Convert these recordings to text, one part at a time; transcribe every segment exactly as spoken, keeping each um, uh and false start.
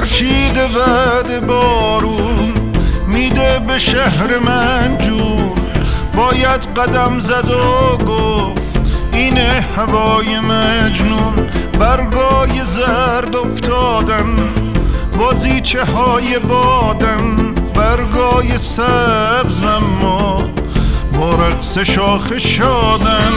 خورشید بعد بارون میده به شهر من جور، باید قدم زد و گفت اینه هوای مجنون. برگای زرد افتادن، بازیچه های بادن، برگای سبز اما با رقص شاخ شادن.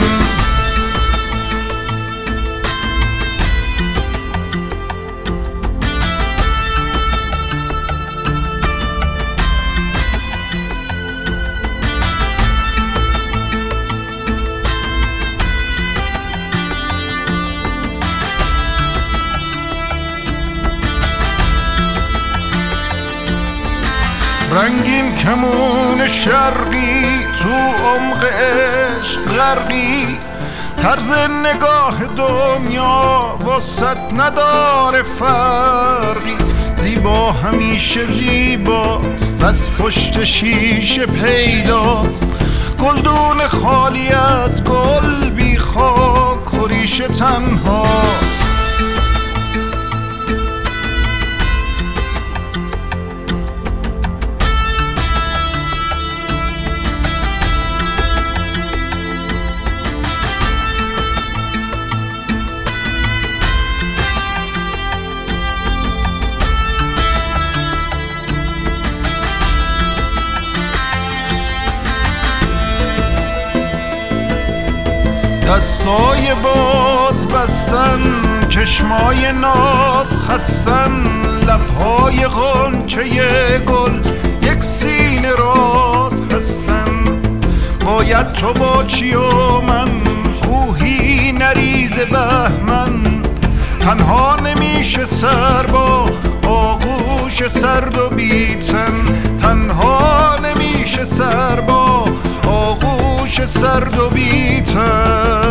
رنگین کمون شرقی تو عمق عشق غرقی، طرز نگاه دنیا واسط نداره فرقی. زیبا همیشه زیباست، از پشت شیشه پیداست. گلدون خالی از گل بی خاک و ریشه تنهاست. دستای باز بستن، چشمای ناز خستن، لبهای غنچه گل یک سینه راز هستن. باید تو باشی و من کوهی نریز بهمن، تنها نمیشه سر با آغوش سرد و بیتن. تنها نمیشه سر با آغوش سرد و بیتن.